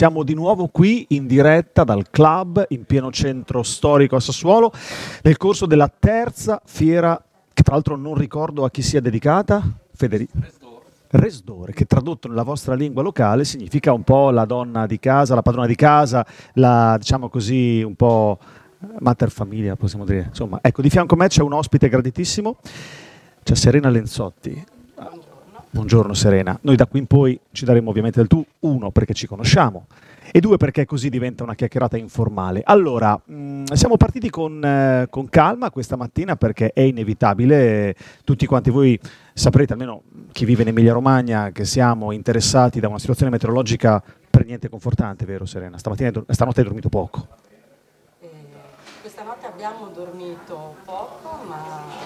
Siamo di nuovo qui in diretta dal club in pieno centro storico a Sassuolo nel corso della terza fiera, che tra l'altro non ricordo a chi sia dedicata. Federico Resdore, che tradotto nella vostra lingua locale significa un po' la donna di casa, la padrona di casa, la, diciamo così, un po' mater famiglia, possiamo dire. Insomma, ecco, di fianco a me c'è un ospite graditissimo, c'è Serena Lenzotti. Buongiorno Serena, noi da qui in poi ci daremo ovviamente del tu, uno perché ci conosciamo e due perché così diventa una chiacchierata informale. Allora, siamo partiti con calma questa mattina perché è inevitabile, tutti quanti voi saprete, almeno chi vive in Emilia Romagna, che siamo interessati da una situazione meteorologica per niente confortante, vero Serena? Stanotte hai dormito poco. Questa notte abbiamo dormito poco, ma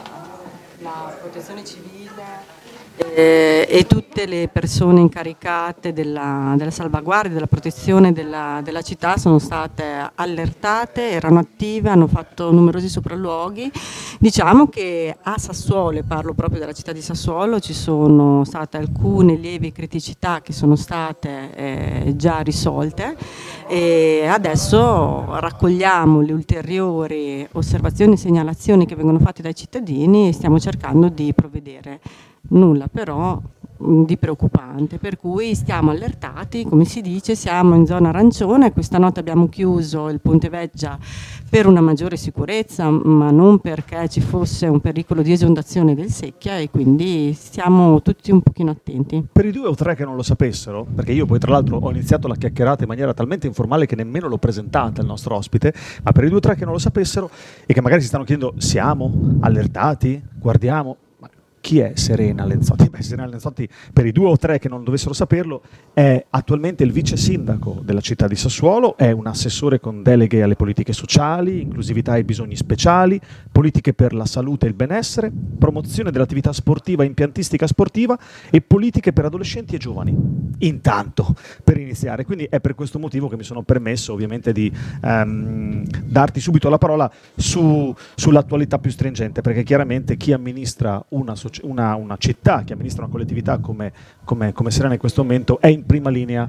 la protezione civile e tutte le persone incaricate della salvaguardia, della protezione della città sono state allertate, erano attive, hanno fatto numerosi sopralluoghi. Diciamo che a Sassuolo, e parlo proprio della città di Sassuolo, ci sono state alcune lievi criticità che sono state già risolte e adesso raccogliamo le ulteriori osservazioni e segnalazioni che vengono fatte dai cittadini e stiamo cercando di provvedere. Nulla però di preoccupante, per cui stiamo allertati, come si dice, siamo in zona arancione. Questa notte abbiamo chiuso il Ponte Veggia per una maggiore sicurezza, ma non perché ci fosse un pericolo di esondazione del Secchia, e quindi stiamo tutti un pochino attenti. Per i due o tre che non lo sapessero, perché io poi tra l'altro ho iniziato la chiacchierata in maniera talmente informale che nemmeno l'ho presentata al nostro ospite, ma per i due o tre che non lo sapessero e che magari si stanno chiedendo: siamo allertati? Guardiamo. Chi è Serena Lenzotti? Beh, Serena Lenzotti, per i due o tre che non dovessero saperlo, è attualmente il vice sindaco della città di Sassuolo, è un assessore con deleghe alle politiche sociali, inclusività e bisogni speciali, politiche per la salute e il benessere, promozione dell'attività sportiva e impiantistica sportiva e politiche per adolescenti e giovani. Intanto, per iniziare. Quindi è per questo motivo che mi sono permesso ovviamente di darti subito la parola sull'attualità più stringente, perché chiaramente chi amministra una città, che amministra una collettività come Serena in questo momento, è in prima linea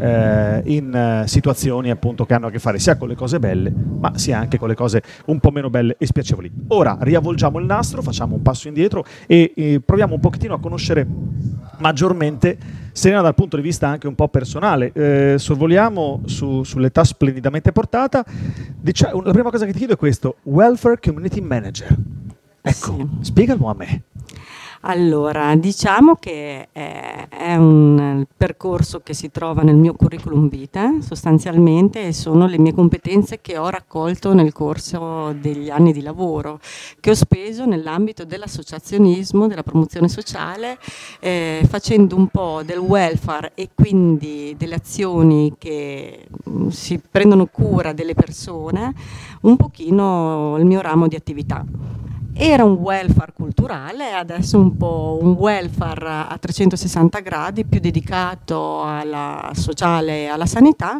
in situazioni appunto che hanno a che fare sia con le cose belle, ma sia anche con le cose un po' meno belle e spiacevoli. Ora riavvolgiamo il nastro, facciamo un passo indietro e proviamo un pochettino a conoscere maggiormente Serena dal punto di vista anche un po' personale. Sorvoliamo sull'età splendidamente portata. La prima cosa che ti chiedo è questo: Welfare Community Manager. Ecco, sì. Spiegalo a me. Allora, diciamo che è un percorso che si trova nel mio curriculum vitae, sostanzialmente, e sono le mie competenze che ho raccolto nel corso degli anni di lavoro, che ho speso nell'ambito dell'associazionismo, della promozione sociale, facendo un po' del welfare e quindi delle azioni che si prendono cura delle persone, un pochino il mio ramo di attività. Era un welfare culturale, adesso un po' un welfare a 360 gradi, più dedicato alla sociale e alla sanità,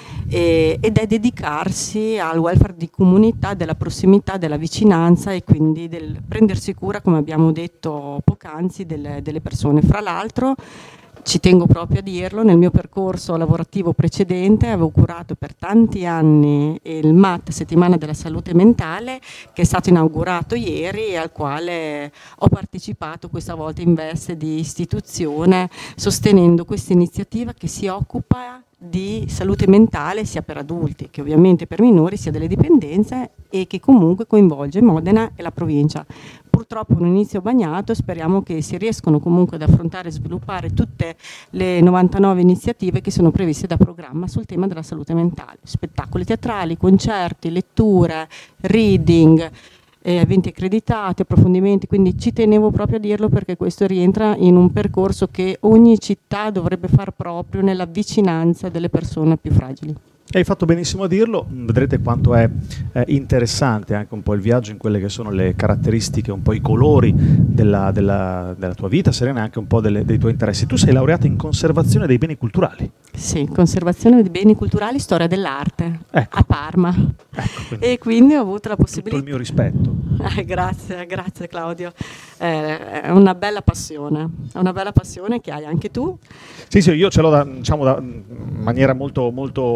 ed è dedicarsi al welfare di comunità, della prossimità, della vicinanza e quindi del prendersi cura, come abbiamo detto poc'anzi, delle persone. Fra l'altro, ci tengo proprio a dirlo, nel mio percorso lavorativo precedente avevo curato per tanti anni il MAT, Settimana della Salute Mentale, che è stato inaugurato ieri e al quale ho partecipato questa volta in veste di istituzione, sostenendo questa iniziativa che si occupa di salute mentale sia per adulti che ovviamente per minori, sia delle dipendenze, e che comunque coinvolge Modena e la provincia. Purtroppo un inizio bagnato, speriamo che si riescano comunque ad affrontare e sviluppare tutte le 99 iniziative che sono previste da programma sul tema della salute mentale: spettacoli teatrali, concerti, letture, reading, eventi accreditati, approfondimenti. Quindi ci tenevo proprio a dirlo, perché questo rientra in un percorso che ogni città dovrebbe far proprio nella vicinanza delle persone più fragili. Hai fatto benissimo a dirlo, vedrete quanto è interessante anche un po' il viaggio in quelle che sono le caratteristiche, un po' i colori della tua vita, Serena, e anche un po' dei tuoi interessi. Tu sei laureata in conservazione dei beni culturali. Sì, conservazione dei beni culturali, storia dell'arte, ecco. A Parma. Ecco, e quindi ho avuto la possibilità... Tutto il mio rispetto. Grazie Claudio. È una bella passione che hai anche tu. Sì, io ce l'ho in maniera molto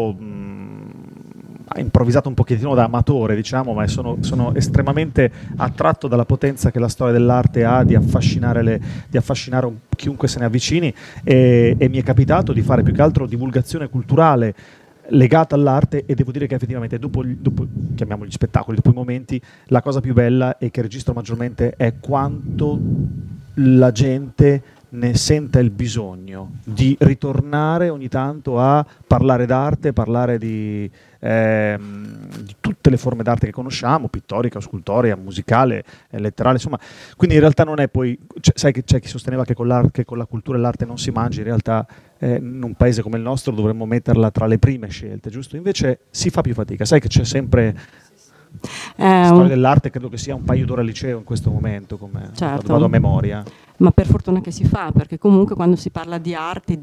improvvisato un pochettino da amatore, diciamo, ma sono estremamente attratto dalla potenza che la storia dell'arte ha di affascinare chiunque se ne avvicini, e mi è capitato di fare più che altro divulgazione culturale legata all'arte, e devo dire che effettivamente dopo chiamiamoli spettacoli, dopo i momenti, la cosa più bella e che registro maggiormente è quanto la gente ne senta il bisogno di ritornare ogni tanto a parlare d'arte, parlare di tutte le forme d'arte che conosciamo, pittorica, scultorea, musicale, letterale, insomma. Quindi in realtà non è poi, sai che c'è chi sosteneva che con la cultura e l'arte non si mangi, in realtà in un paese come il nostro dovremmo metterla tra le prime scelte, giusto? Invece si fa più fatica, sai che c'è sempre... storia dell'arte, credo che sia un paio d'ore al liceo in questo momento, come certo. vado a memoria. Ma per fortuna che si fa, perché comunque quando si parla di arte,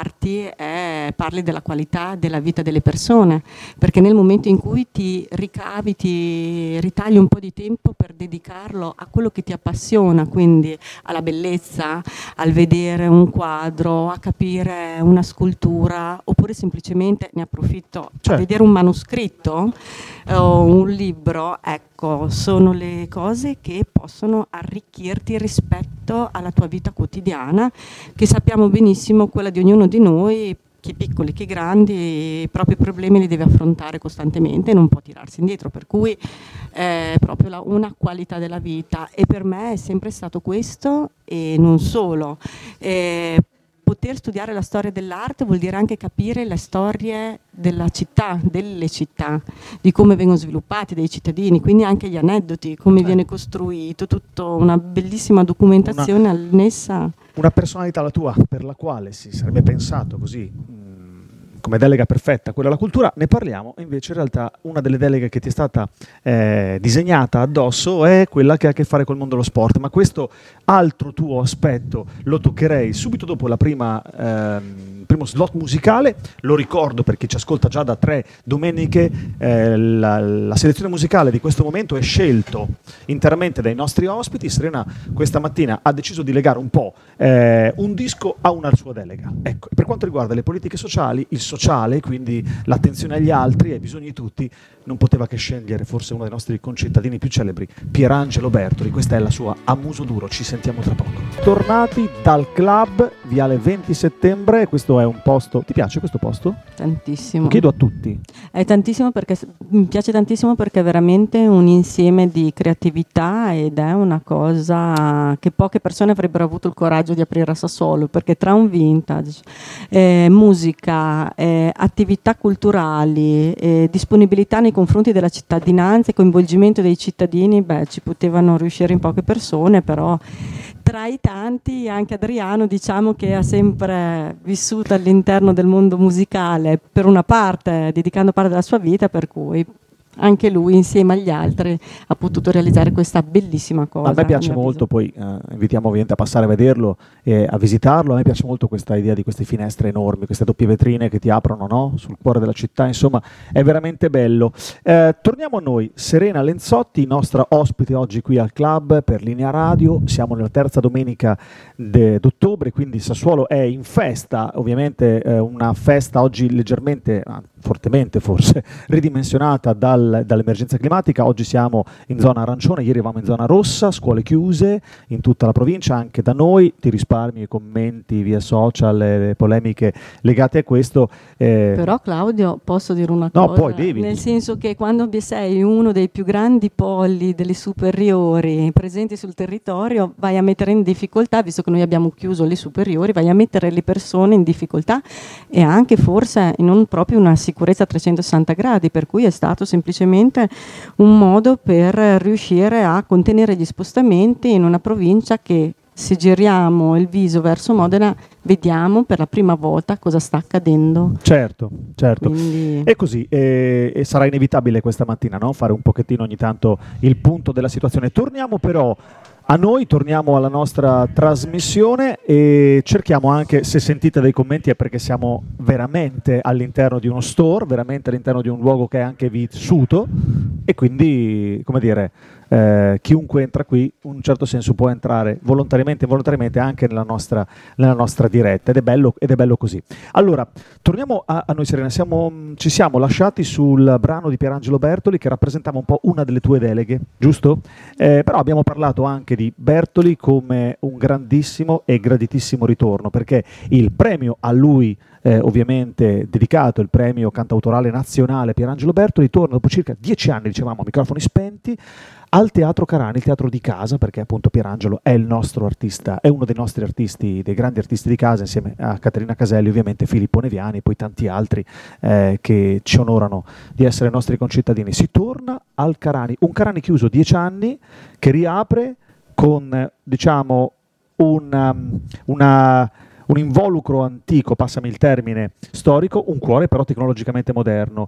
parli della qualità della vita delle persone, perché nel momento in cui ti ricavi, ti ritagli un po' di tempo per dedicarlo a quello che ti appassiona, quindi alla bellezza, al vedere un quadro, a capire una scultura, oppure semplicemente ne approfitto a vedere un manoscritto o un libro, ecco, sono le cose che possono arricchirti rispetto alla tua vita quotidiana, che sappiamo benissimo quella di ognuno di noi, chi piccoli che grandi, i propri problemi li deve affrontare costantemente e non può tirarsi indietro, per cui è proprio una qualità della vita, e per me è sempre stato questo, e non solo. Poter studiare la storia dell'arte vuol dire anche capire le storie della città, delle città, di come vengono sviluppati dai cittadini, quindi anche gli aneddoti, come viene costruito, tutta una bellissima documentazione annessa. Una personalità la tua, per la quale si sarebbe pensato così, come delega perfetta quella alla cultura, ne parliamo. Invece in realtà una delle deleghe che ti è stata disegnata addosso è quella che ha a che fare col mondo dello sport, ma questo altro tuo aspetto lo toccherei subito dopo il primo slot musicale. Lo ricordo per chi ci ascolta già da 3 domeniche, la selezione musicale di questo momento è scelto interamente dai nostri ospiti. Serena questa mattina ha deciso di legare un po' un disco a una sua delega. Ecco, per quanto riguarda le politiche sociali, il sociale, quindi l'attenzione agli altri, ai bisogni di tutti, non poteva che scegliere forse uno dei nostri concittadini più celebri, Pierangelo Bertoli. Questa è la sua A muso duro, ci sentiamo tra poco. Tornati dal club Viale 20 Settembre, questo è un posto, ti piace questo posto? Tantissimo. Lo chiedo a tutti. È tantissimo, perché mi piace tantissimo, perché è veramente un insieme di creatività, ed è una cosa che poche persone avrebbero avuto il coraggio di aprire a Sassuolo, perché tra un vintage, musica, attività culturali, disponibilità nei confronti della cittadinanza e coinvolgimento dei cittadini, ci potevano riuscire in poche persone, però tra i tanti anche Adriano, diciamo, che ha sempre vissuto all'interno del mondo musicale, per una parte, dedicando parte della sua vita, per cui anche lui insieme agli altri ha potuto realizzare questa bellissima cosa. A me piace molto, poi invitiamo ovviamente a passare a vederlo e a visitarlo. A me piace molto questa idea di queste finestre enormi, queste doppie vetrine che ti aprono, no? Sul cuore della città, insomma è veramente bello. Torniamo a noi, Serena Lenzotti, nostra ospite oggi qui al club per Linea Radio. Siamo nella terza domenica d'ottobre, quindi Sassuolo è in festa, ovviamente una festa oggi leggermente, fortemente forse, ridimensionata dall'emergenza climatica. Oggi siamo in zona arancione, ieri eravamo in zona rossa, scuole chiuse in tutta la provincia, anche da noi. Ti risparmi i commenti via social, le polemiche legate a questo. Però Claudio, posso dire una cosa? No, poi devi. Nel senso che quando sei uno dei più grandi poli delle superiori presenti sul territorio, vai a mettere in difficoltà, visto che noi abbiamo chiuso le superiori, vai a mettere le persone in difficoltà, e anche forse non proprio una sicurezza a 360 gradi, per cui è stato semplicemente un modo per riuscire a contenere gli spostamenti in una provincia che se giriamo il viso verso Modena vediamo per la prima volta cosa sta accadendo. Certo. Quindi... E così, e sarà inevitabile questa mattina, no? Fare un pochettino ogni tanto il punto della situazione. Torniamo però a noi, torniamo alla nostra trasmissione e cerchiamo anche, se sentite dei commenti è perché siamo veramente all'interno di uno store, veramente all'interno di un luogo che è anche vissuto e quindi, come dire, chiunque entra qui in un certo senso può entrare volontariamente e involontariamente anche nella nostra diretta ed è bello così. Allora, torniamo a noi Serena, ci siamo lasciati sul brano di Pierangelo Bertoli che rappresentava un po' una delle tue deleghe, giusto? Però abbiamo parlato anche di Bertoli come un grandissimo e graditissimo ritorno, perché il premio a lui ovviamente dedicato, il premio cantautorale nazionale Pierangelo Bertoli, torna dopo circa 10 anni, dicevamo, a microfoni spenti, al Teatro Carani, il teatro di casa, perché appunto Pierangelo è il nostro artista, è uno dei nostri artisti, dei grandi artisti di casa, insieme a Caterina Caselli, ovviamente Filippo Neviani e poi tanti altri che ci onorano di essere nostri concittadini. Si torna al Carani, un Carani chiuso 10 anni, che riapre con, diciamo, un involucro antico, passami il termine, storico, un cuore però tecnologicamente moderno.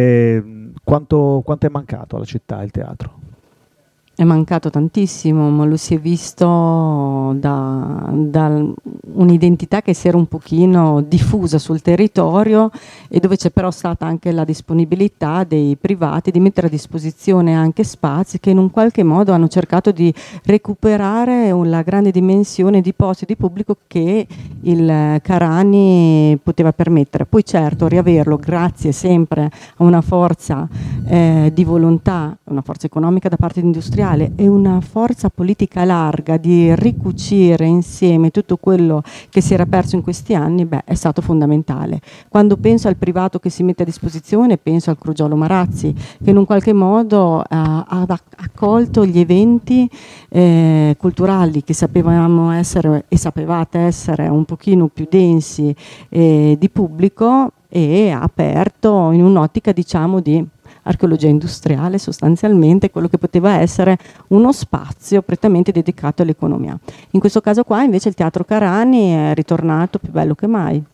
Quanto è mancato alla città il teatro? È mancato tantissimo, ma lo si è visto da un'identità che si era un pochino diffusa sul territorio e dove c'è però stata anche la disponibilità dei privati di mettere a disposizione anche spazi che in un qualche modo hanno cercato di recuperare la grande dimensione di posti di pubblico che il Carani poteva permettere. Poi certo riaverlo grazie sempre a una forza di volontà, una forza economica da parte di industriali e una forza politica larga di ricucire insieme tutto quello che si era perso in questi anni, è stato fondamentale. Quando penso al privato che si mette a disposizione, penso al Crogiolo Marazzi, che in un qualche modo ha accolto gli eventi culturali che sapevamo essere e sapevate essere un pochino più densi di pubblico e ha aperto in un'ottica, diciamo, di archeologia industriale, sostanzialmente quello che poteva essere uno spazio prettamente dedicato all'economia. In questo caso qua invece il Teatro Carani è ritornato più bello che mai,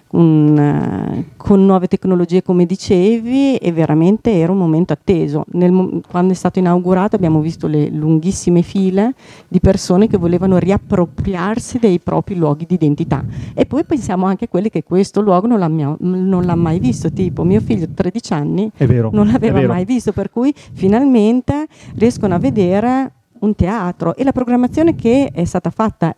con nuove tecnologie come dicevi, e veramente era un momento atteso. Quando è stato inaugurato abbiamo visto le lunghissime file di persone che volevano riappropriarsi dei propri luoghi di identità, e poi pensiamo anche a quelli che questo luogo non l'ha mai visto, tipo mio figlio di 13 anni non l'aveva mai visto, per cui finalmente riescono a vedere un teatro, e la programmazione che è stata fatta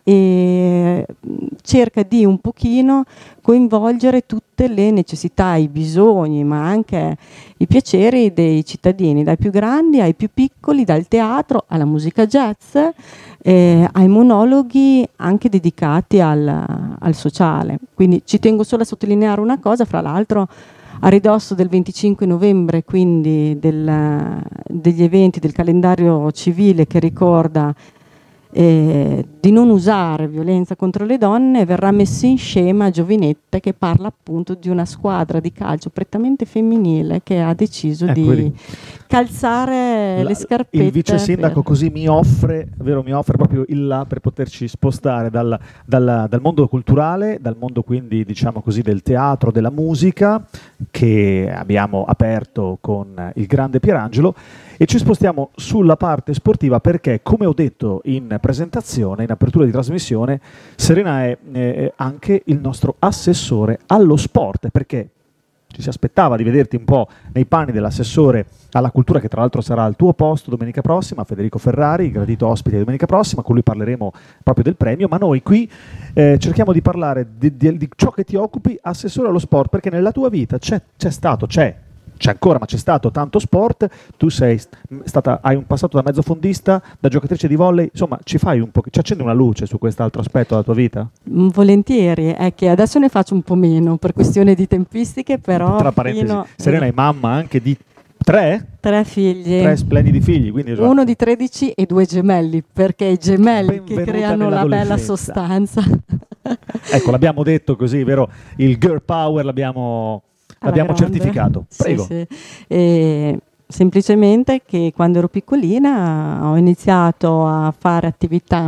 cerca di un pochino coinvolgere tutte le necessità, i bisogni, ma anche i piaceri dei cittadini, dai più grandi ai più piccoli, dal teatro alla musica jazz, ai monologhi anche dedicati al sociale. Quindi ci tengo solo a sottolineare una cosa, fra l'altro a ridosso del 25 novembre, quindi degli eventi del calendario civile che ricorda di non usare violenza contro le donne, verrà messo in scena Giovinette, che parla appunto di una squadra di calcio prettamente femminile che ha deciso di calzare le scarpette. Il vice sindaco così mi offre proprio il là per poterci spostare dal mondo culturale, dal mondo quindi diciamo così del teatro, della musica che abbiamo aperto con il grande Pierangelo, e ci spostiamo sulla parte sportiva perché, come ho detto in presentazione, in apertura di trasmissione, Serena è anche il nostro assessore allo sport, perché ci si aspettava di vederti un po' nei panni dell'assessore alla cultura, che tra l'altro sarà al tuo posto domenica prossima, Federico Ferrari, gradito ospite domenica prossima, con lui parleremo proprio del premio, ma noi qui cerchiamo di parlare di ciò che ti occupi, assessore allo sport, perché nella tua vita c'è ancora, ma c'è stato tanto sport. Tu hai un passato da mezzofondista, da giocatrice di volley, insomma ci accendi una luce su quest'altro aspetto della tua vita? Volentieri, è che adesso ne faccio un po' meno per questione di tempistiche, però tra parentesi, Serena è mamma anche di tre figli, 3 splendidi figli, quindi uno di 13 e 2 gemelli, perché i gemelli che creano la bella sostanza. Ecco, l'abbiamo detto così, vero? Il girl power l'abbiamo certificato. Prego. Sì. Semplicemente che quando ero piccolina ho iniziato a fare attività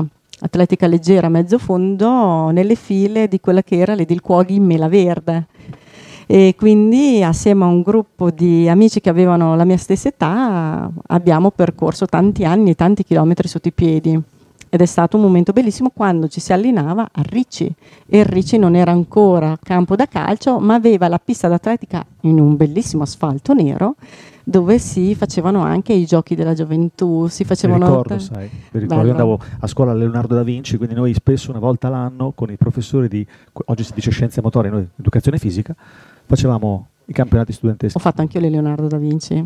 atletica leggera mezzo fondo nelle file di quella che era l'Edil Cuoghi in Mela Verde. E quindi assieme a un gruppo di amici che avevano la mia stessa età abbiamo percorso tanti anni e tanti chilometri sotto i piedi. Ed è stato un momento bellissimo quando ci si allenava a Ricci, e il Ricci non era ancora campo da calcio, ma aveva la pista d'atletica in un bellissimo asfalto nero, dove si facevano anche i giochi della gioventù, si facevano... Mi ricordo, sai, mi ricordo. Io andavo a scuola a Leonardo da Vinci, quindi noi spesso una volta l'anno con i professori di, oggi si dice scienze motorie, noi educazione fisica, facevamo i campionati studenteschi. Ho fatto anch'io le Leonardo da Vinci.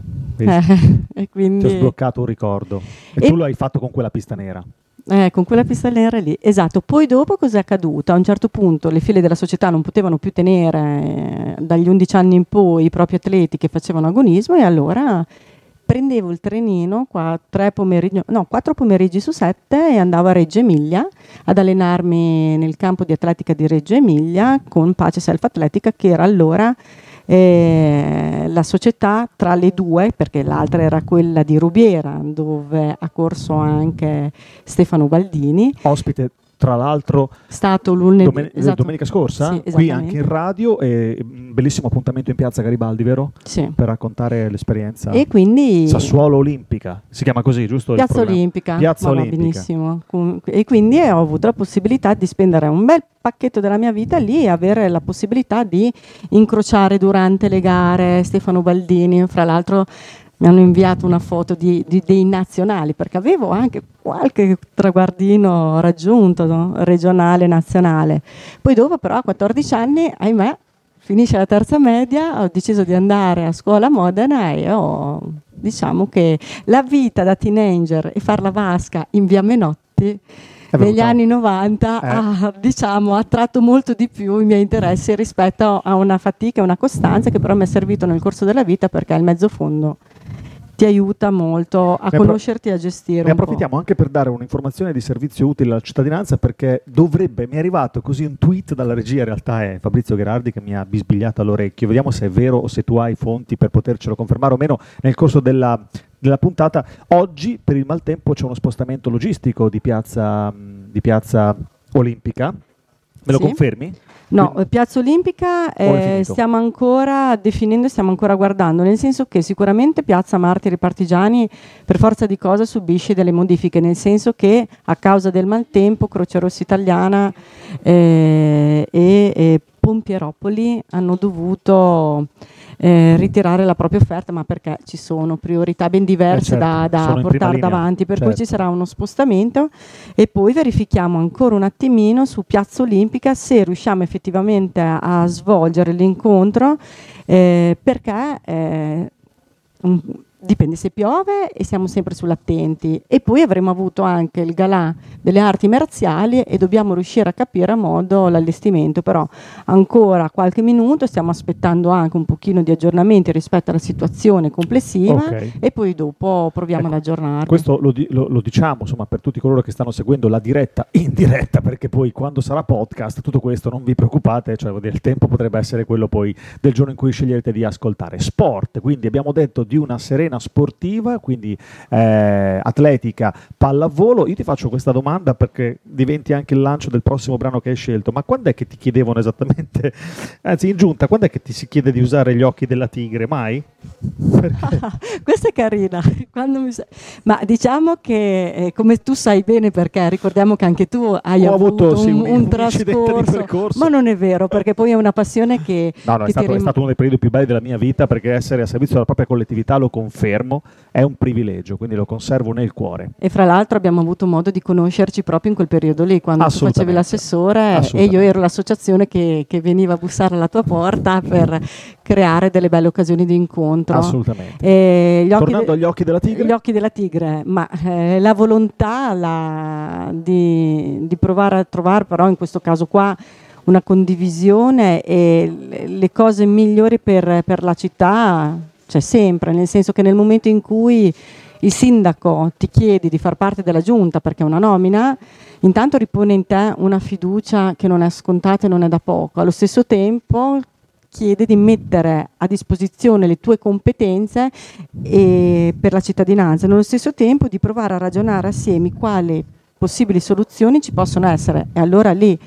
E quindi... ti ho sbloccato un ricordo. E tu lo hai fatto con quella pista nera. Con quella pista nera lì, esatto. Poi dopo cos'è accaduto? A un certo punto le file della società non potevano più tenere dagli 11 anni in poi i propri atleti che facevano agonismo, e allora prendevo il trenino 4 pomeriggi su 7 e andavo a Reggio Emilia ad allenarmi nel campo di atletica di Reggio Emilia con Pace Self Atletica, che era allora la società tra le due, perché l'altra era quella di Rubiera, dove ha corso anche Stefano Baldini, ospite tra l'altro stato lunedì, domenica scorsa, sì, qui anche in radio, e un bellissimo appuntamento in piazza Garibaldi, vero? Sì. Per raccontare l'esperienza. E quindi Sassuolo Olimpica, si chiama così, giusto? Piazza Olimpica. Piazza va Olimpica. Benissimo. E quindi ho avuto la possibilità di spendere un bel pacchetto della mia vita lì e avere la possibilità di incrociare durante le gare Stefano Baldini. Fra l'altro mi hanno inviato una foto dei nazionali, perché avevo anche qualche traguardino raggiunto, no? Regionale, nazionale. Poi dopo però a 14 anni, ahimè, finisce la terza media, ho deciso di andare a scuola a Modena e diciamo che la vita da teenager e far la vasca in via Menotti negli anni 90 ha attratto molto di più i miei interessi rispetto a una fatica e una costanza che però mi è servito nel corso della vita, perché il mezzo fondo ti aiuta molto a conoscerti e a gestire. Ne approfittiamo anche per dare un'informazione di servizio utile alla cittadinanza, perché mi è arrivato così un tweet dalla regia, in realtà è Fabrizio Gherardi che mi ha bisbigliato all'orecchio, vediamo se è vero o se tu hai fonti per potercelo confermare o meno nel corso della puntata. Oggi per il maltempo c'è uno spostamento logistico di piazza Olimpica, me lo confermi? No, Piazza Olimpica stiamo ancora definendo, stiamo ancora guardando, nel senso che sicuramente Piazza Martiri Partigiani per forza di cosa subisce delle modifiche, nel senso che a causa del maltempo Croce Rossa Italiana e Pompieropoli hanno dovuto ritirare la propria offerta, ma perché ci sono priorità ben diverse da portare davanti, per cui ci sarà uno spostamento, e poi verifichiamo ancora un attimino su Piazza Olimpica se riusciamo effettivamente a svolgere l'incontro, perché dipende se piove e siamo sempre sull'attenti, e poi avremo avuto anche il galà delle arti marziali e dobbiamo riuscire a capire a modo l'allestimento, però ancora qualche minuto, stiamo aspettando anche un pochino di aggiornamenti rispetto alla situazione complessiva, e poi dopo proviamo ad aggiornarli. Questo lo diciamo insomma per tutti coloro che stanno seguendo la diretta in diretta, perché poi quando sarà podcast tutto questo non vi preoccupate, cioè il tempo potrebbe essere quello poi del giorno in cui sceglierete di ascoltare. Sport, quindi abbiamo detto di una serena sportiva, quindi atletica, pallavolo. Io ti faccio questa domanda perché diventi anche il lancio del prossimo brano che hai scelto, ma quando è che ti chiedevano esattamente, anzi in giunta, quando è che ti si chiede di usare gli occhi della tigre? Mai? Questa è carina. Ma diciamo che come tu sai bene, perché ricordiamo che anche tu hai avuto un trascorso, ma non è vero, perché poi è una passione che è stato uno dei periodi più belli della mia vita, perché essere a servizio della propria collettività, lo confermo, è un privilegio, quindi lo conservo nel cuore. E fra l'altro abbiamo avuto modo di conoscerci proprio in quel periodo lì, quando tu facevi l'assessore e io ero l'associazione che veniva a bussare alla tua porta per creare delle belle occasioni di incontro. Assolutamente. Tornando agli occhi della tigre? Gli occhi della tigre, ma la volontà di provare a trovare, però in questo caso qua, una condivisione e le cose migliori per la città c'è sempre, nel senso che nel momento in cui il sindaco ti chiede di far parte della giunta perché è una nomina, intanto ripone in te una fiducia che non è scontata e non è da poco. Allo stesso tempo chiede di mettere a disposizione le tue competenze per la cittadinanza, nello stesso tempo di provare a ragionare assieme quale possibili soluzioni ci possono essere, e allora lì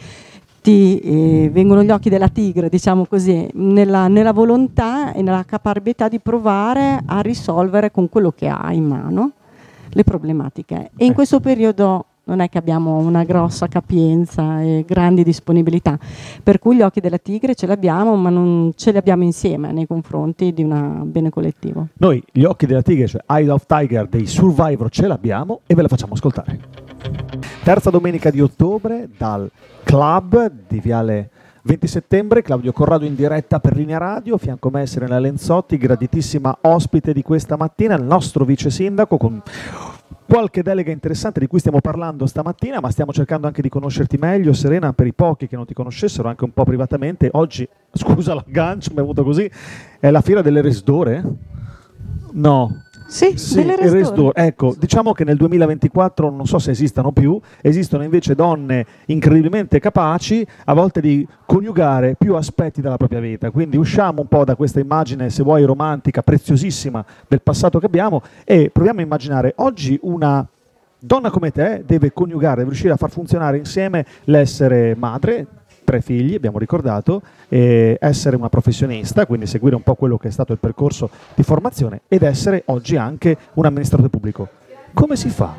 ti vengono gli occhi della tigre, diciamo così, nella volontà e nella caparbietà di provare a risolvere con quello che hai in mano le problematiche. E in questo periodo non è che abbiamo una grossa capienza e grandi disponibilità, per cui gli occhi della tigre ce li abbiamo, ma non ce li abbiamo insieme nei confronti di un bene collettivo. Noi gli occhi della tigre, cioè Eye of Tiger dei Survivor, ce l'abbiamo e ve la facciamo ascoltare. Terza domenica di ottobre dal Club di Viale 20 settembre, Claudio Corrado in diretta per Linea Radio, fianco a me Serena Lenzotti, graditissima ospite di questa mattina, il nostro vice sindaco con qualche delega interessante di cui stiamo parlando stamattina, ma stiamo cercando anche di conoscerti meglio, Serena, per i pochi che non ti conoscessero, anche un po' privatamente. Oggi, scusa l'aggancio, mi è venuto così, è la fiera delle Resdore? No. Sì, delle Resdore. Ecco, diciamo che nel 2024 non so se esistano più, esistono invece donne incredibilmente capaci a volte di coniugare più aspetti della propria vita, quindi usciamo un po' da questa immagine, se vuoi, romantica, preziosissima del passato che abbiamo e proviamo a immaginare oggi una donna come te deve coniugare, deve riuscire a far funzionare insieme l'essere madre, 3 figli, abbiamo ricordato, essere una professionista, quindi seguire un po' quello che è stato il percorso di formazione ed essere oggi anche un amministratore pubblico. Come si fa?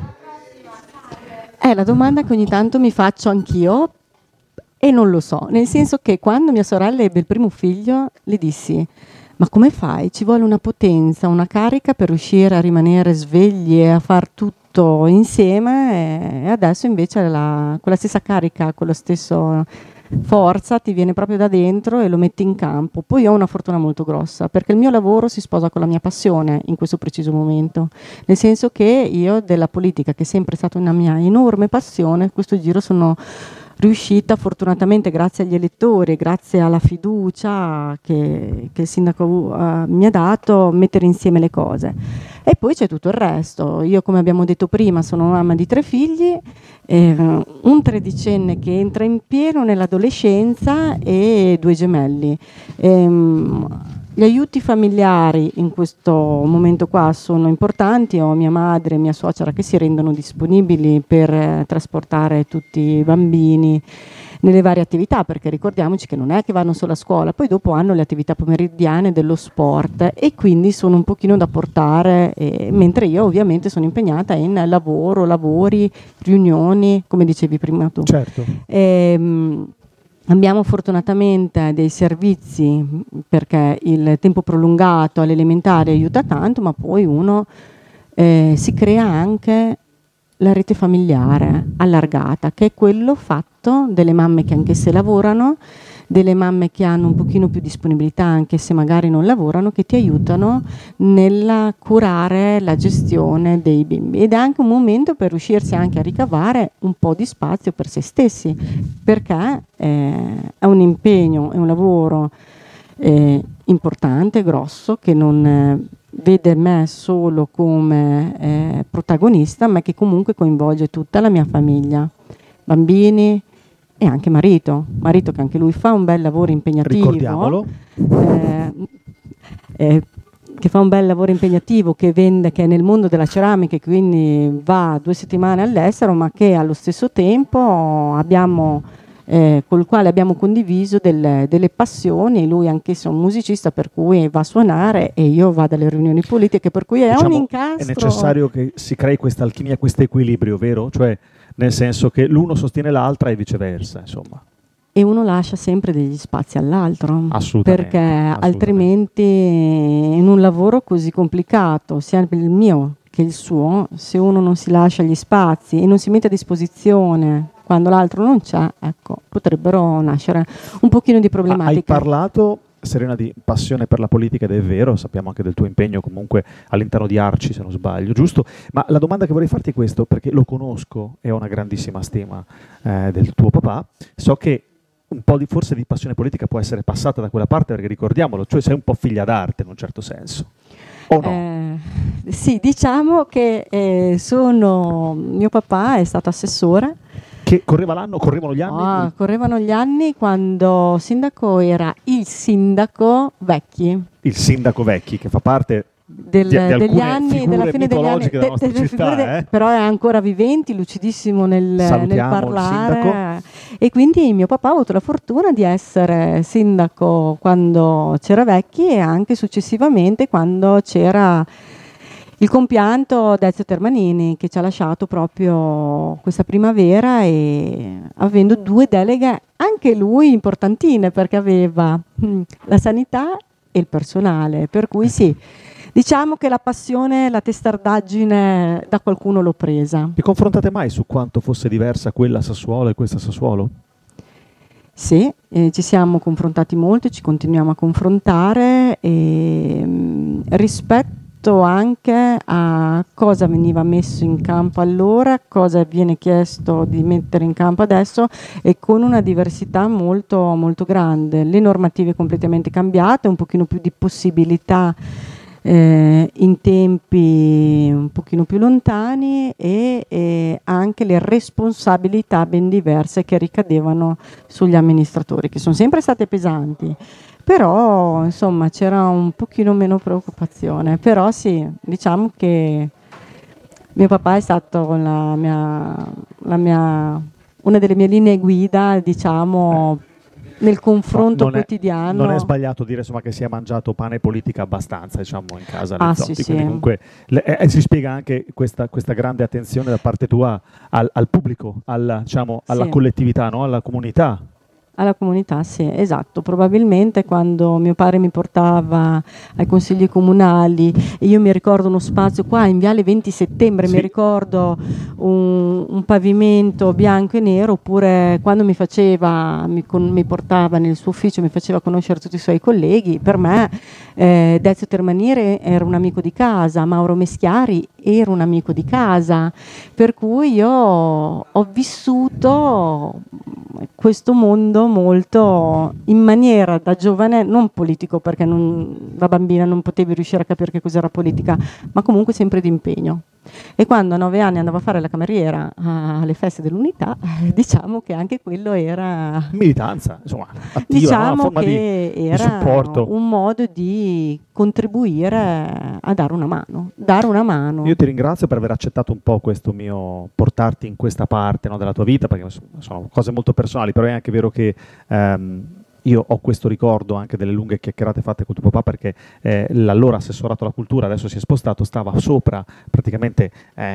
È la domanda che ogni tanto mi faccio anch'io e non lo so, nel senso che quando mia sorella ebbe il primo figlio le dissi: ma come fai? Ci vuole una potenza, una carica per riuscire a rimanere svegli e a far tutto insieme, e adesso invece quella stessa carica, quello stesso forza ti viene proprio da dentro e lo metti in campo. Poi ho una fortuna molto grossa perché il mio lavoro si sposa con la mia passione in questo preciso momento, nel senso che io della politica, che è sempre stata una mia enorme passione, questo giro sono riuscita fortunatamente, grazie agli elettori, grazie alla fiducia che il sindaco mi ha dato, a mettere insieme le cose. E poi c'è tutto il resto. Io, come abbiamo detto prima, sono mamma di 3 figli, un 13enne che entra in pieno nell'adolescenza e 2 gemelli. Gli aiuti familiari in questo momento qua sono importanti. Ho mia madre e mia suocera che si rendono disponibili per trasportare tutti i bambini nelle varie attività, perché ricordiamoci che non è che vanno solo a scuola, poi dopo hanno le attività pomeridiane dello sport e quindi sono un pochino da portare, mentre io ovviamente sono impegnata in lavori, riunioni, come dicevi prima tu. Certo. Abbiamo fortunatamente dei servizi, perché il tempo prolungato all'elementare aiuta tanto, ma poi uno si crea anche la rete familiare allargata, che è quello fatto delle mamme che anche se lavorano, delle mamme che hanno un pochino più disponibilità anche se magari non lavorano, che ti aiutano nella curare la gestione dei bimbi, ed è anche un momento per riuscirsi anche a ricavare un po' di spazio per se stessi, perché è un impegno, è un lavoro importante, grosso, che non vede me solo come protagonista, ma che comunque coinvolge tutta la mia famiglia, bambini e anche marito che anche lui fa un bel lavoro impegnativo. Ricordiamolo. Che fa un bel lavoro impegnativo, che vende, che è nel mondo della ceramica, e quindi va 2 settimane all'estero, ma che allo stesso tempo col quale abbiamo condiviso delle passioni. Lui anch'esso è un musicista, per cui va a suonare e io vado alle riunioni politiche, per cui è un incastro. È necessario che si crei questa alchimia, questo equilibrio, vero? Cioè, nel senso che l'uno sostiene l'altra e viceversa, insomma. E uno lascia sempre degli spazi all'altro, assolutamente, perché altrimenti in un lavoro così complicato, sia il mio che il suo, se uno non si lascia gli spazi e non si mette a disposizione quando l'altro non c'è, ecco, potrebbero nascere un pochino di problematiche. Hai parlato, Serena, di passione per la politica, ed è vero, sappiamo anche del tuo impegno comunque all'interno di Arci, se non sbaglio, giusto? Ma la domanda che vorrei farti è questo, perché lo conosco e ho una grandissima stima del tuo papà, so che un po' forse di passione politica può essere passata da quella parte, perché ricordiamolo, cioè sei un po' figlia d'arte in un certo senso, o no? Sì, diciamo che mio papà è stato assessore. Che correvano gli anni? Correvano gli anni quando sindaco era il sindaco Vecchi. Il sindaco Vecchi, che fa parte degli anni, della fine degli anni, della nostra città, però è ancora vivente, lucidissimo nel parlare, e quindi mio papà ha avuto la fortuna di essere sindaco quando c'era Vecchi e anche successivamente quando c'era il compianto Dezio Termanini, che ci ha lasciato proprio questa primavera, e avendo 2 deleghe anche lui importantine, perché aveva la sanità e il personale, per cui sì, diciamo che la passione, la testardaggine da qualcuno l'ho presa. Vi confrontate mai su quanto fosse diversa quella Sassuolo e questa Sassuolo? Sì, ci siamo confrontati molto, ci continuiamo a confrontare, rispetto anche a cosa veniva messo in campo allora, cosa viene chiesto di mettere in campo adesso, e con una diversità molto, molto grande. Le normative completamente cambiate, un pochino più di possibilità in tempi un pochino più lontani, e anche le responsabilità ben diverse che ricadevano sugli amministratori, che sono sempre state pesanti, però insomma c'era un pochino meno preoccupazione. Però sì, diciamo che mio papà è stato una delle mie linee guida, diciamo, nel confronto quotidiano. Non è sbagliato dire, insomma, che si è mangiato pane e politica abbastanza, diciamo, in casa Rizzotti. Sì, quindi comunque si spiega anche questa grande attenzione da parte tua al pubblico, alla collettività, no? Alla comunità. Alla comunità, sì, esatto. Probabilmente quando mio padre mi portava ai consigli comunali, e io mi ricordo uno spazio qua in Viale 20 Settembre, sì. Mi ricordo un pavimento bianco e nero, oppure quando mi portava nel suo ufficio, mi faceva conoscere tutti i suoi colleghi. Per me Dezio Termaniere era un amico di casa, Mauro Meschiari era un amico di casa, per cui io ho vissuto questo mondo molto in maniera da giovane, non politico, perché da bambina non potevi riuscire a capire che cos'era politica, ma comunque sempre di impegno. E quando a 9 anni andavo a fare la cameriera alle feste dell'unità, diciamo che anche quello era militanza, insomma, attiva, diciamo, una forma che di era supporto, un modo di contribuire a dare una mano. Io ti ringrazio per aver accettato un po' questo mio portarti in questa parte, no, della tua vita, perché sono cose molto personali, però è anche vero che io ho questo ricordo anche delle lunghe chiacchierate fatte con tuo papà, perché l'allora assessorato alla cultura, adesso si è spostato, stava sopra praticamente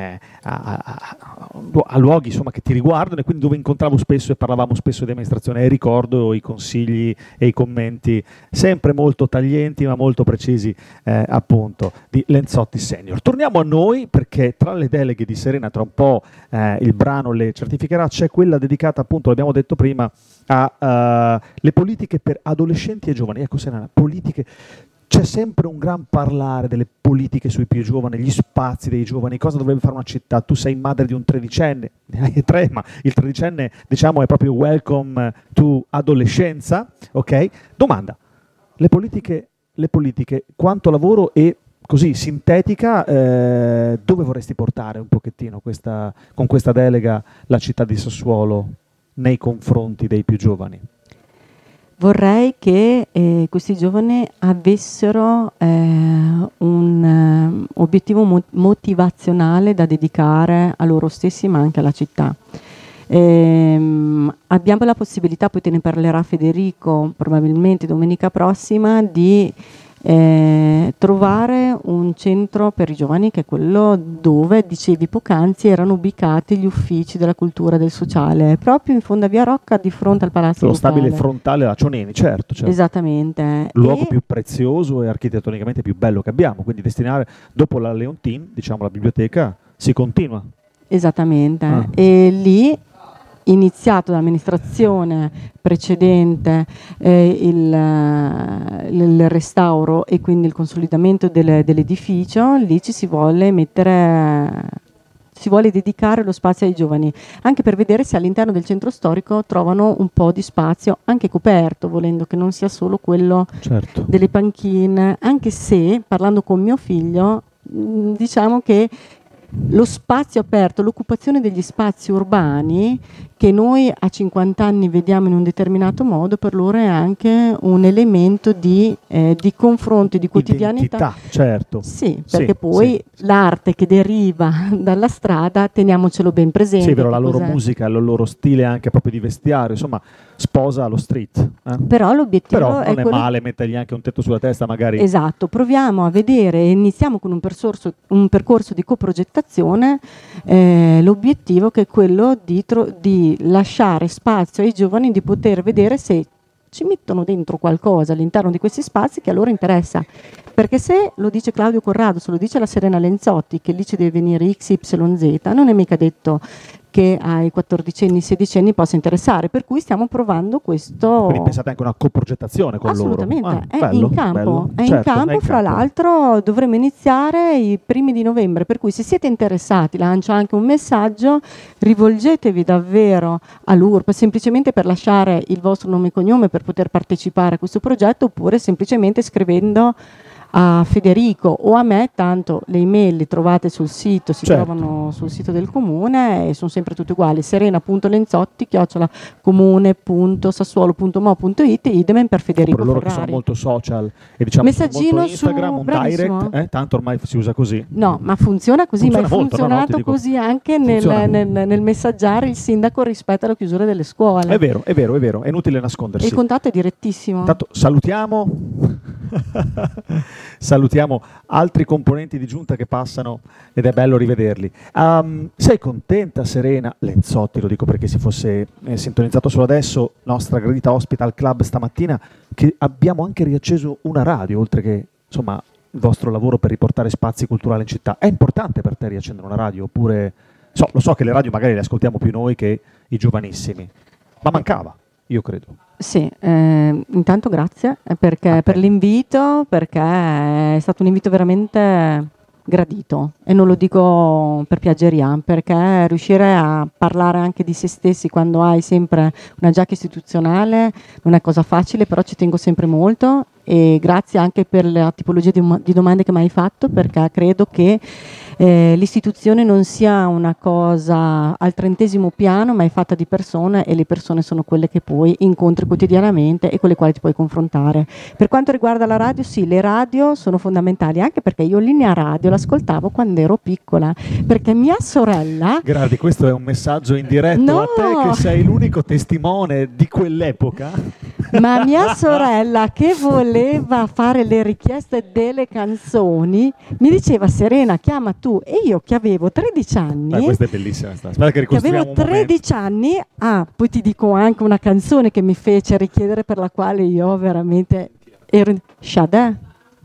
a luoghi, insomma, che ti riguardano, e quindi dove incontravo spesso e parlavamo spesso di amministrazione, e ricordo i consigli e i commenti sempre molto taglienti ma molto precisi, appunto, di Lenzotti Senior. Torniamo a noi, perché tra le deleghe di Serena, tra un po' il brano le certificherà, c'è quella dedicata, appunto, l'abbiamo detto prima, a le politiche per adolescenti e giovani. Ecco, Serena, politiche, c'è sempre un gran parlare delle politiche sui più giovani, gli spazi dei giovani, cosa dovrebbe fare una città. Tu sei madre di un 13enne, ne hai 3, ma il 13enne, diciamo, è proprio welcome to adolescenza, ok? Domanda, le politiche, quanto lavoro, e così sintetica, dove vorresti portare un pochettino con questa delega la città di Sassuolo nei confronti dei più giovani? Vorrei che questi giovani avessero un obiettivo motivazionale da dedicare a loro stessi, ma anche alla città. Abbiamo la possibilità, poi te ne parlerà Federico probabilmente domenica prossima, di trovare un centro per i giovani, che è quello dove, dicevi poc'anzi, erano ubicati gli uffici della cultura e del sociale, proprio in fondo a Via Rocca, di fronte al Palazzo Ducale. Lo stabile frontale alla Cioneni, certo. Esattamente. Luogo più prezioso e architettonicamente più bello che abbiamo, quindi destinare, dopo la Leontin, diciamo, la biblioteca, si continua. Esattamente. E lì, iniziato dall'amministrazione precedente il restauro e quindi il consolidamento dell'edificio, lì si vuole dedicare lo spazio ai giovani, anche per vedere se all'interno del centro storico trovano un po' di spazio, anche coperto, volendo, che non sia solo quello, certo, delle panchine, anche se, parlando con mio figlio, diciamo che lo spazio aperto, l'occupazione degli spazi urbani che noi a 50 anni vediamo in un determinato modo, per loro è anche un elemento di confronto, di quotidianità. Identità, certo. Sì, perché poi l'arte che deriva dalla strada, teniamocelo ben presente. Sì, però la loro musica, il loro stile anche proprio di vestiario, insomma, sposa lo street. Però l'obiettivo non è male mettergli anche un tetto sulla testa, magari. Esatto, proviamo a vedere, iniziamo con un percorso di coprogettazione, l'obiettivo che è quello di lasciare spazio ai giovani di poter vedere se ci mettono dentro qualcosa all'interno di questi spazi che a loro interessa. Perché se lo dice Claudio Corrado, se lo dice la Serena Lenzotti, che lì ci deve venire XYZ, non è mica detto che ai 14enni, 16enni possa interessare, per cui stiamo provando questo. Quindi pensate anche a una coprogettazione con assolutamente, loro? Assolutamente, è in campo, è in campo, fra l'altro dovremo iniziare i primi di novembre, per cui se siete interessati, lancio anche un messaggio, rivolgetevi davvero all'URP, semplicemente per lasciare il vostro nome e cognome per poter partecipare a questo progetto, oppure semplicemente scrivendo a Federico o a me, tanto le email le trovate sul sito, si trovano sul sito del comune e sono sempre tutte uguali, serena.lenzotti@comune.sassuolo.mo.it, idem per Federico per loro Ferrari. Che sono molto social e diciamo messaggino molto Instagram, su, un bravissimo. direct, tanto ormai si usa così. No, ma funziona così, ma è molto, funzionato così anche nel messaggiare il sindaco rispetto alla chiusura delle scuole. È vero, è inutile nascondersi. Il contatto è direttissimo. Intanto salutiamo salutiamo altri componenti di giunta che passano ed è bello rivederli. Sei contenta, Serena Lenzotti, lo dico perché si fosse sintonizzato solo adesso, nostra gradita ospite al club stamattina, che abbiamo anche riacceso una radio, oltre che insomma il vostro lavoro per riportare spazi culturali in città. È importante per te riaccendere una radio? Oppure lo so che le radio magari le ascoltiamo più noi che i giovanissimi, ma mancava, io credo. Sì, intanto grazie per l'invito, perché è stato un invito veramente gradito e non lo dico per piaggeria, perché riuscire a parlare anche di se stessi quando hai sempre una giacca istituzionale non è cosa facile, però ci tengo sempre molto e grazie anche per la tipologia di domande che mi hai fatto, perché credo che l'istituzione non sia una cosa al 30° piano, ma è fatta di persone e le persone sono quelle che poi incontri quotidianamente e con le quali ti puoi confrontare. Per quanto riguarda la radio, sì, le radio sono fondamentali, anche perché io Linea Radio l'ascoltavo quando ero piccola, perché mia sorella... Guardi, questo è un messaggio in diretto a te che sei l'unico testimone di quell'epoca. Ma mia sorella, che voleva fare le richieste delle canzoni, mi diceva: Serena, chiama tu. E io che avevo 13 anni, questa è bellissima, aspetta che ricostruiamo che avevo 13 anni, poi ti dico anche una canzone che mi fece richiedere, per la quale io veramente ero Sade.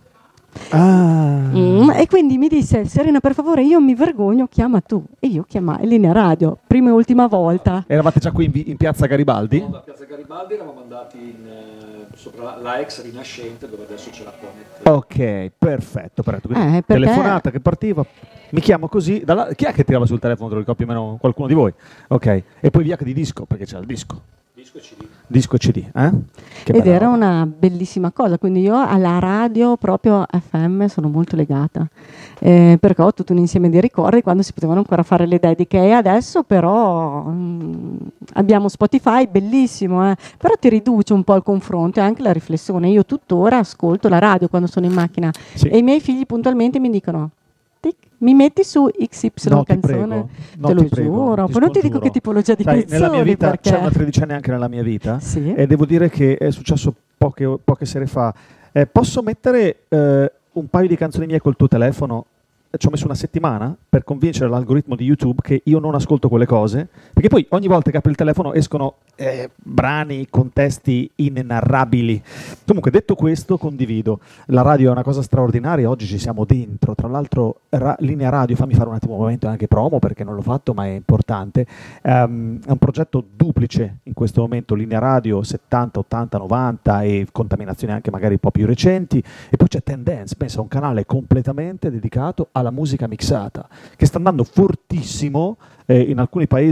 E quindi mi disse: Serena, per favore, io mi vergogno, chiama tu. E io chiamai Linea Radio, prima e ultima volta. Eravate già qui in piazza Garibaldi? No, da piazza Garibaldi eravamo andati sopra la ex Rinascente, dove adesso c'è la Ponet. Ok, perfetto. Quindi, telefonata che partiva, mi chiamo così, chi è che tirava sul telefono? Te lo ricordi meno qualcuno di voi? Ok, e poi via che di disco, perché c'era il disco. Disco e CD, Ed era una bellissima cosa, quindi io alla radio proprio FM sono molto legata, perché ho tutto un insieme di ricordi quando si potevano ancora fare le dediche, e adesso però abbiamo Spotify, bellissimo, però ti riduce un po' il confronto e anche la riflessione. Io tuttora ascolto la radio quando sono in macchina, e i miei figli puntualmente mi dicono: mi metti su XY canzone? Te lo giuro. Poi non ti dico che tipologia di canzoni. Nella mia vita perché... c'è una 13enne anche nella mia vita, sì. E devo dire che è successo poche sere fa. Posso mettere un paio di canzoni mie col tuo telefono? Ci ho messo una settimana per convincere l'algoritmo di YouTube che io non ascolto quelle cose, perché poi ogni volta che apri il telefono escono brani con testi inenarrabili. Comunque, detto questo, condivido. La radio è una cosa straordinaria, oggi ci siamo dentro. Tra l'altro, Linea Radio, fammi fare un attimo un momento anche promo, perché non l'ho fatto, ma è importante. È un progetto duplice in questo momento, Linea Radio 70, 80, 90 e contaminazioni anche magari un po' più recenti. E poi c'è Tendance, pensa, un canale completamente dedicato alla musica mixata, che sta andando fortissimo, in alcuni paesi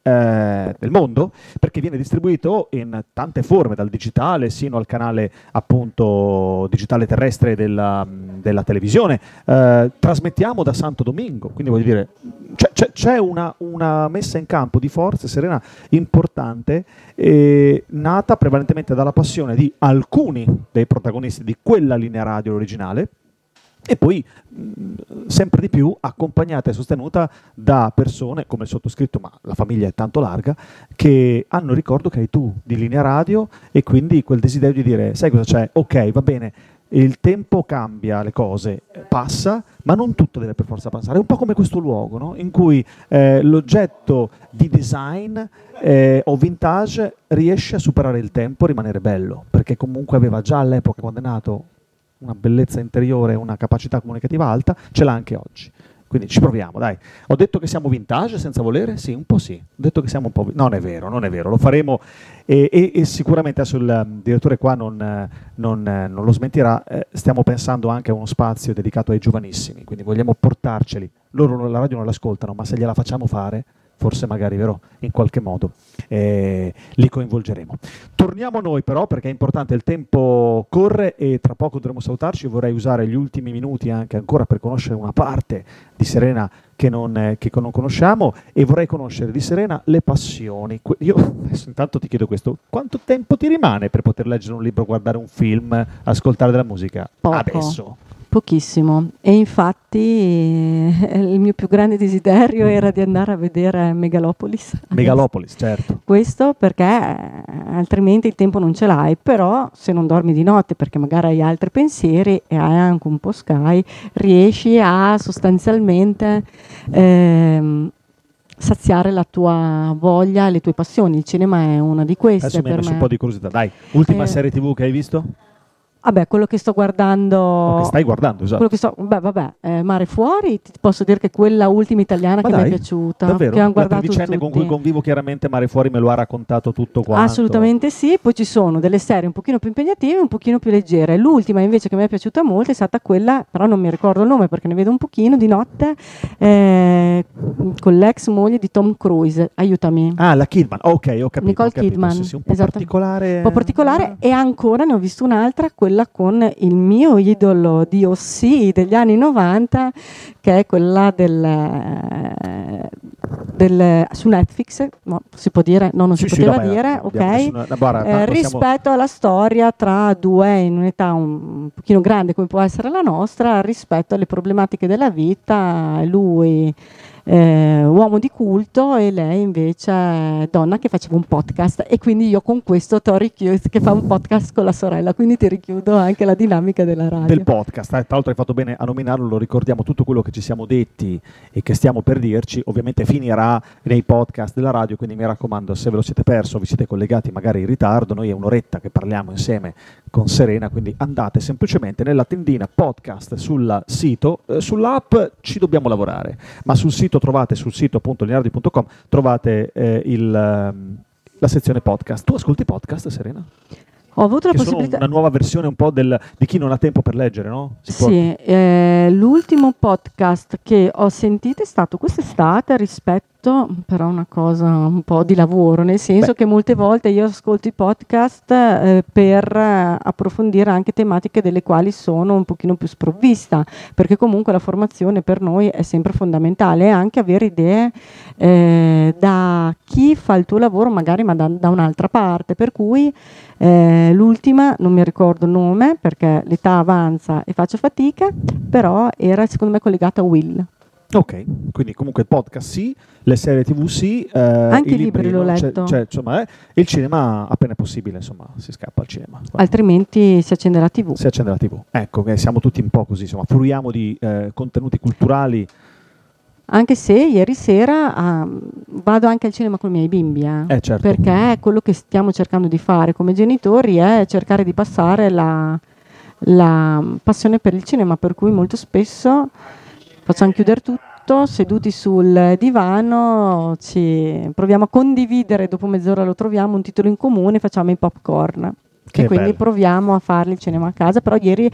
del mondo, perché viene distribuito in tante forme, dal digitale sino al canale appunto digitale terrestre della televisione. Trasmettiamo da Santo Domingo, quindi voglio dire c'è una messa in campo di forze, Serena, importante, nata prevalentemente dalla passione di alcuni dei protagonisti di quella linea radio originale, e poi sempre di più accompagnata e sostenuta da persone come il sottoscritto, ma la famiglia è tanto larga, che hanno il ricordo che hai tu di linea radio, e quindi quel desiderio di dire: sai cosa c'è? Ok, va bene, il tempo cambia, le cose passa, ma non tutto deve per forza passare. È un po' come questo luogo, no? In cui l'oggetto di design o vintage riesce a superare il tempo, a rimanere bello, perché comunque aveva già all'epoca, quando è nato, una bellezza interiore, una capacità comunicativa alta, ce l'ha anche oggi. Quindi ci proviamo, dai. Ho detto che siamo vintage senza volere? Sì, un po' sì. Ho detto che siamo un po'... Non è vero, lo faremo, e sicuramente adesso il direttore qua non lo smentirà. Stiamo pensando anche a uno spazio dedicato ai giovanissimi, quindi vogliamo portarceli. Loro la radio non l'ascoltano, ma se gliela facciamo fare, forse magari, vero, in qualche modo li coinvolgeremo. Torniamo a noi però, perché è importante, il tempo corre e tra poco dovremo salutarci. Vorrei usare gli ultimi minuti anche ancora per conoscere una parte di Serena che non conosciamo, e vorrei conoscere di Serena le passioni. Io adesso intanto ti chiedo questo: quanto tempo ti rimane per poter leggere un libro, guardare un film, ascoltare della musica? Poco. Adesso? Pochissimo, e infatti il mio più grande desiderio era di andare a vedere Megalopolis. Megalopolis, certo. Questo perché altrimenti il tempo non ce l'hai, però se non dormi di notte perché magari hai altri pensieri e hai anche un po' Sky, riesci a sostanzialmente saziare la tua voglia, le tue passioni. Il cinema è una di queste. Adesso mi hai per messo me. un po' di curiosità. Dai, ultima serie TV che hai visto? Vabbè, quello che sto guardando... O che stai guardando, esatto. Mare Fuori, ti posso dire che quella ultima italiana Ma che dai, mi è piaciuta, davvero? che hanno La guardato tredicenne con tutti. cui convivo, chiaramente Mare Fuori me lo ha raccontato tutto quanto. Assolutamente sì, poi ci sono delle serie un pochino più impegnative e un pochino più leggere. L'ultima invece che mi è piaciuta molto è stata quella, però non mi ricordo il nome perché ne vedo un pochino di notte, con l'ex moglie di Tom Cruise, aiutami. Ah, la Kidman, ok, ho capito. Nicole ho capito. Kidman, Sì, un po' esatto. particolare. Un po' particolare, e ancora ne ho visto un'altra, quella con il mio idolo di O.C. degli anni 90, che è quella su Netflix, no, si può dire? No, non si poteva dire, ok? Rispetto alla storia tra due in un'età un pochino grande come può essere la nostra, rispetto alle problematiche della vita, lui uomo di culto e lei invece donna che faceva un podcast, e quindi io con questo ti ho richiuso, che fa un podcast con la sorella, quindi ti richiudo anche la dinamica della radio. Del podcast, tra l'altro hai fatto bene a nominarlo, lo ricordiamo, tutto quello che ci siamo detti e che stiamo per dirci ovviamente finirà nei podcast della radio, quindi mi raccomando, se ve lo siete perso, vi siete collegati magari in ritardo, noi è un'oretta che parliamo insieme con Serena, quindi andate semplicemente nella tendina podcast sul sito, sull'app ci dobbiamo lavorare, ma sul sito trovate, sul sito appunto lineardi.com trovate la sezione podcast. Tu ascolti podcast, Serena? Ho avuto che la possibilità. Sono una nuova versione un po' di chi non ha tempo per leggere, no? Sì, l'ultimo podcast che ho sentito è stato quest'estate, rispetto però a una cosa un po' di lavoro, nel senso che molte volte io ascolto i podcast per approfondire anche tematiche delle quali sono un pochino più sprovvista, perché comunque la formazione per noi è sempre fondamentale, e anche avere idee da chi fa il tuo lavoro magari ma da un'altra parte, per cui l'ultima non mi ricordo il nome perché l'età avanza e faccio fatica, però era secondo me collegata a Will. Ok, quindi comunque il podcast sì, le serie TV sì, anche i libri l'ho no? letto. Insomma, il cinema appena è possibile, insomma, si scappa al cinema. Altrimenti si accende la TV. Si accende la TV. Ecco, che siamo tutti un po' così, insomma, fruiamo di contenuti culturali. Anche se ieri sera vado anche al cinema con i miei bimbi, certo. Perché quello che stiamo cercando di fare come genitori è cercare di passare la passione per il cinema, per cui molto spesso facciamo chiudere tutto, seduti sul divano, ci proviamo a condividere, dopo mezz'ora lo troviamo, un titolo in comune, facciamo i popcorn. E quindi bello. proviamo a farli il cinema a casa, però ieri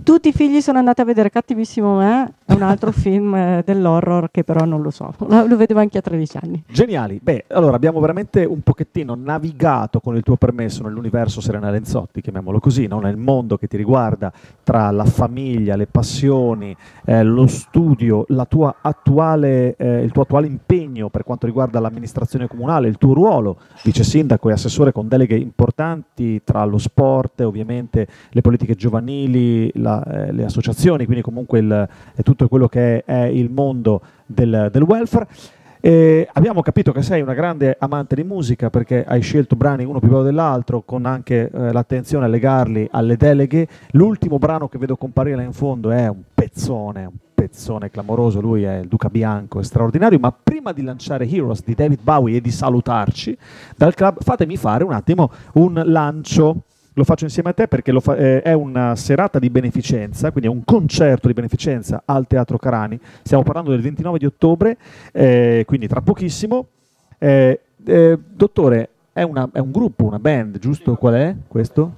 Tutti i figli sono andati a vedere Cattivissimo Me, è un altro film dell'horror che però non lo so, lo vedevo anche a 13 anni. Geniali. Beh, allora abbiamo veramente un pochettino navigato, con il tuo permesso, nell'universo Serena Lenzotti, chiamiamolo così, no? Nel mondo che ti riguarda, tra la famiglia, le passioni, lo studio, il tuo attuale impegno per quanto riguarda l'amministrazione comunale, il tuo ruolo vice sindaco e assessore con deleghe importanti tra lo sport, ovviamente le politiche giovanili, le associazioni, quindi comunque tutto quello che è il mondo del welfare. Abbiamo capito che sei una grande amante di musica, perché hai scelto brani uno più bello dell'altro, con anche l'attenzione a legarli alle deleghe. L'ultimo brano che vedo comparire là in fondo è un pezzone clamoroso, lui è il Duca Bianco, è straordinario. Ma prima di lanciare Heroes di David Bowie e di salutarci dal club, fatemi fare un attimo un lancio. Lo faccio insieme a te perché è una serata di beneficenza, quindi è un concerto di beneficenza al Teatro Carani. Stiamo parlando del 29 di ottobre, quindi tra pochissimo. Dottore, è un gruppo, una band, giusto? Qual è questo?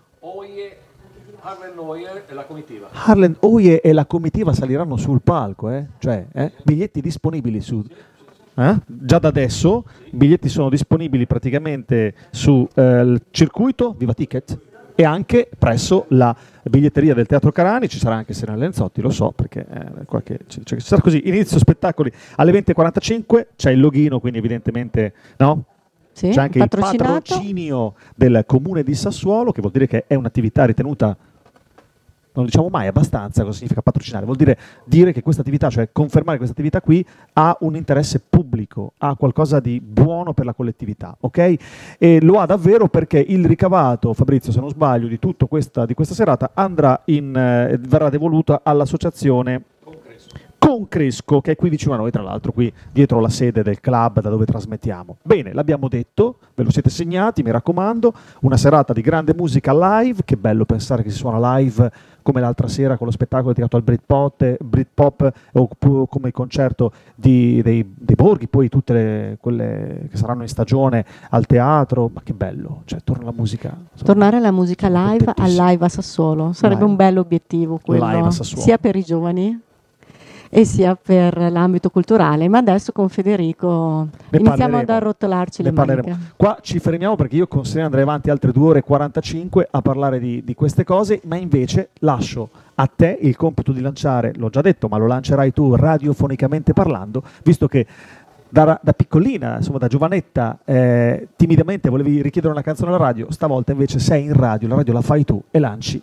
Harlan Oye e la comitiva. Harlan Oye e la comitiva saliranno sul palco, biglietti disponibili su... Già da adesso i biglietti sono disponibili praticamente sul circuito Viva Ticket e anche presso la biglietteria del Teatro Carani. Ci sarà anche Serena Lenzotti, lo so, perché ci sarà così. Inizio spettacoli alle 20:45, c'è il loghino, quindi evidentemente no? Sì, c'è anche il patrocinio del Comune di Sassuolo, che vuol dire che è un'attività ritenuta, non diciamo mai abbastanza cosa significa patrocinare, vuol dire che questa attività, cioè confermare questa attività qui, ha un interesse pubblico, ha qualcosa di buono per la collettività, ok? E lo ha davvero, perché il ricavato, Fabrizio se non sbaglio, di questa serata verrà devoluta all'associazione Concresco, che è qui vicino a noi, tra l'altro qui dietro la sede del club da dove trasmettiamo. Bene, l'abbiamo detto, ve lo siete segnati, mi raccomando, una serata di grande musica live. Che bello pensare che si suona live come l'altra sera con lo spettacolo dedicato al Britpop, o come il concerto dei Borghi, poi tutte quelle che saranno in stagione al teatro. Ma che bello, cioè torna la musica. Tornare alla musica live, al live a Sassuolo, sarebbe un bello obiettivo quello, live a Sassuolo, sia per i giovani e sia per l'ambito culturale. Ma adesso con Federico iniziamo ad arrotolarci le maniche. Qua ci fermiamo, perché io con Serena andrei avanti altre 2 ore e 45 a parlare di queste cose, ma invece lascio a te il compito di lanciare, l'ho già detto, ma lo lancerai tu radiofonicamente parlando, visto che da piccolina, insomma da giovanetta, timidamente volevi richiedere una canzone alla radio, stavolta invece sei in radio, la radio la fai tu e lanci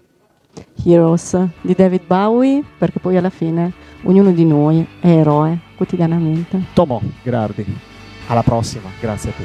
Heroes di David Bowie, perché poi alla fine ognuno di noi è eroe quotidianamente. Tomo Gherardi, alla prossima, grazie a tutti.